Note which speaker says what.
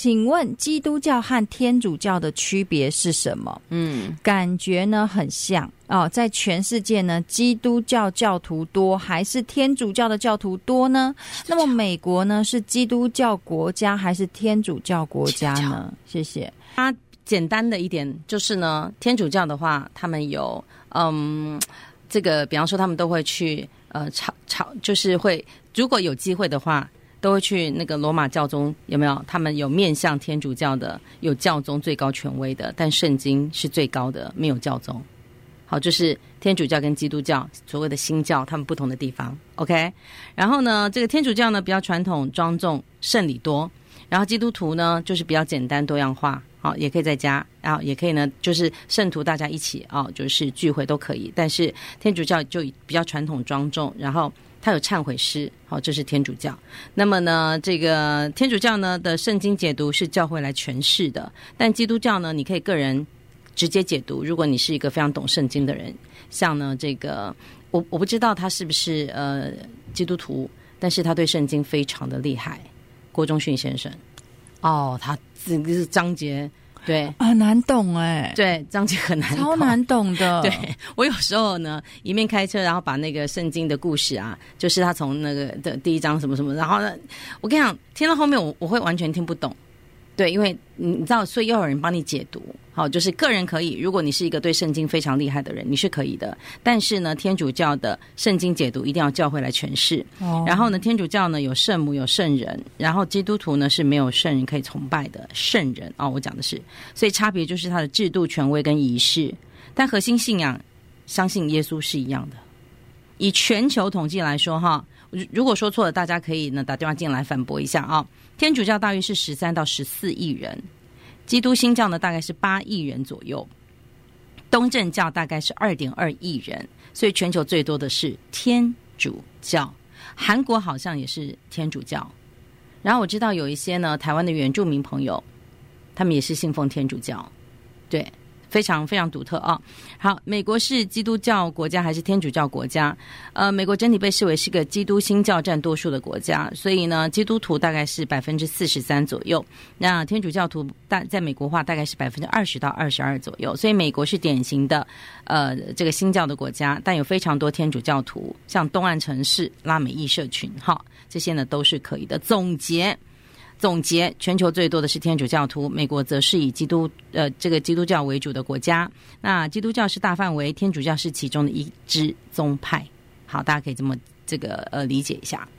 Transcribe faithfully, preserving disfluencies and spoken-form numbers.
Speaker 1: 请问基督教和天主教的区别是什么？嗯，感觉呢很像哦，在全世界呢，基督教教徒多还是天主教的教徒多呢？那么美国呢是基督教国家还是天主教国家呢？谢谢。
Speaker 2: 它简单的一点就是呢，天主教的话，他们有嗯，这个比方说他们都会去呃朝朝，就是会如果有机会的话。都会去那个罗马教宗，有没有？他们有面向天主教的，有教宗最高权威的，但圣经是最高的，没有教宗。好，就是天主教跟基督教所谓的新教，他们不同的地方。OK， 然后呢，这个天主教呢比较传统、庄重、圣礼多，然后基督徒呢就是比较简单、多样化。好，也可以在家，然后也可以呢，就是圣徒大家一起啊，就是聚会都可以。但是天主教就比较传统、庄重，然后。它有忏悔诗，好，这是天主教。那么呢，这个天主教呢的圣经解读是教会来诠释的，但基督教呢，你可以个人直接解读。如果你是一个非常懂圣经的人，像呢这个，我我不知道他是不是呃基督徒，但是他对圣经非常的厉害。郭忠训先生，哦，他这个是章节。对
Speaker 1: 啊，难懂哎，
Speaker 2: 对，章节很难懂，
Speaker 1: 超难懂的。
Speaker 2: 对，我有时候呢，一面开车，然后把那个圣经的故事啊，就是他从那个的第一章什么什么，然后呢，我跟你讲，听到后面我我会完全听不懂。对，因为你知道，所以要有人帮你解读。好，就是个人可以，如果你是一个对圣经非常厉害的人，你是可以的。但是呢，天主教的圣经解读一定要教会来诠释。哦。然后呢，天主教呢有圣母有圣人，然后基督徒呢是没有圣人可以崇拜的圣人哦。我讲的是，所以差别就是它的制度、权威跟仪式，但核心信仰相信耶稣是一样的。以全球统计来说，哈，如果说错了，大家可以呢打电话进来反驳一下啊。天主教大约是十三到十四亿人，基督新教呢大概是八亿人左右，东正教大概是二点二亿人，所以全球最多的是天主教。韩国好像也是天主教，然后我知道有一些呢台湾的原住民朋友，他们也是信奉天主教，对。非常非常独特啊！好，美国是基督教国家还是天主教国家？呃，美国整体被视为是个基督新教占多数的国家，所以呢，基督徒大概是百分之四十三左右，那天主教徒大在美国话大概是百分之二十到二十二左右，所以美国是典型的呃这个新教的国家，但有非常多天主教徒，像东岸城市、拉美裔社群，哈，这些呢都是可以的。总结。总结，全球最多的是天主教徒，美国则是以基督呃这个基督教为主的国家。那基督教是大范围，天主教是其中的一支宗派。好，大家可以这么这个呃理解一下。